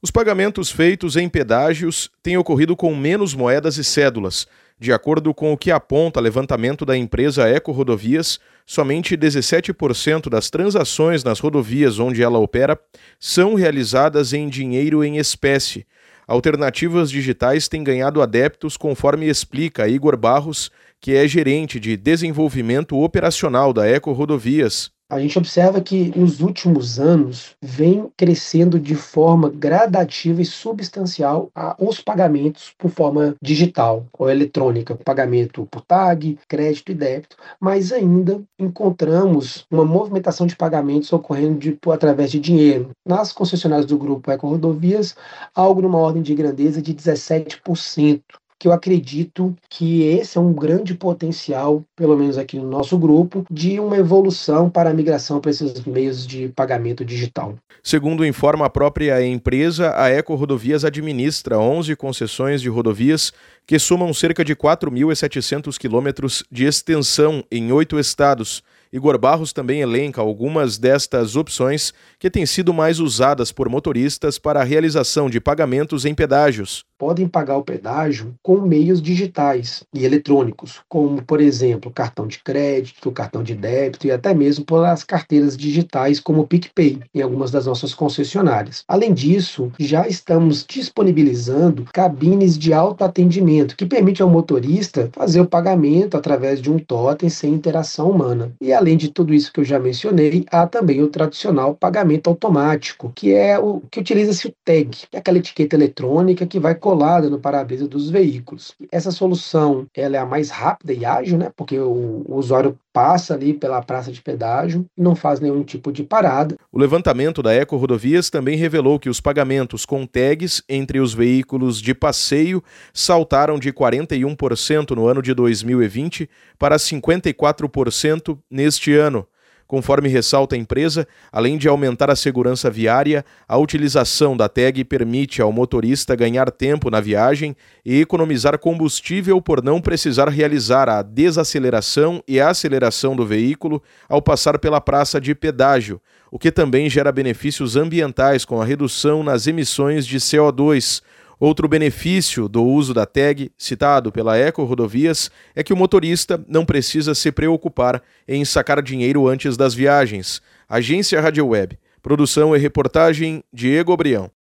Os pagamentos feitos em pedágios têm ocorrido com menos moedas e cédulas. De acordo com o que aponta levantamento da empresa EcoRodovias, somente 17% das transações nas rodovias onde ela opera são realizadas em dinheiro em espécie. Alternativas digitais têm ganhado adeptos, conforme explica Igor Barros, que é gerente de desenvolvimento operacional da EcoRodovias. A gente observa que nos últimos anos vem crescendo de forma gradativa e substancial os pagamentos por forma digital ou eletrônica, pagamento por tag, crédito e débito, mas ainda encontramos uma movimentação de pagamentos ocorrendo através de dinheiro. Nas concessionárias do grupo EcoRodovias, algo numa ordem de grandeza de 17%. Que eu acredito que esse é um grande potencial, pelo menos aqui no nosso grupo, de uma evolução para a migração para esses meios de pagamento digital. Segundo informa a própria empresa, a EcoRodovias administra 11 concessões de rodovias que somam cerca de 4.700 quilômetros de extensão em 8 estados. Igor Barros também elenca algumas destas opções que têm sido mais usadas por motoristas para a realização de pagamentos em pedágios. Podem pagar o pedágio com meios digitais e eletrônicos, como, por exemplo, cartão de crédito, cartão de débito e até mesmo pelas carteiras digitais como o PicPay, em algumas das nossas concessionárias. Além disso, já estamos disponibilizando cabines de autoatendimento, que permite ao motorista fazer o pagamento através de um totem sem interação humana. E além de tudo isso que eu já mencionei, há também o tradicional pagamento automático, que é o que utiliza-se o tag, que é aquela etiqueta eletrônica que vai colada no para-brisa dos veículos. Essa solução ela é a mais rápida e ágil, né? Porque o usuário passa ali pela praça de pedágio e não faz nenhum tipo de parada. O levantamento da EcoRodovias também revelou que os pagamentos com tags entre os veículos de passeio saltaram de 41% no ano de 2020 para 54% neste ano. Conforme ressalta a empresa, além de aumentar a segurança viária, a utilização da tag permite ao motorista ganhar tempo na viagem e economizar combustível por não precisar realizar a desaceleração e a aceleração do veículo ao passar pela praça de pedágio, o que também gera benefícios ambientais com a redução nas emissões de CO2. Outro benefício do uso da tag, citado pela EcoRodovias, é que o motorista não precisa se preocupar em sacar dinheiro antes das viagens. Agência Rádio Web. Produção e reportagem, Diego Brião.